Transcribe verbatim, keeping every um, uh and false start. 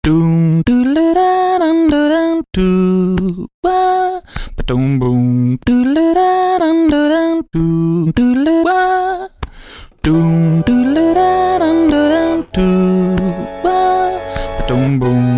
Doom doodle da dum da dum doo wah ba doom boom doodle da dum da dum doo doodle wah doom doodle da dum da dum doo wah ba doom boom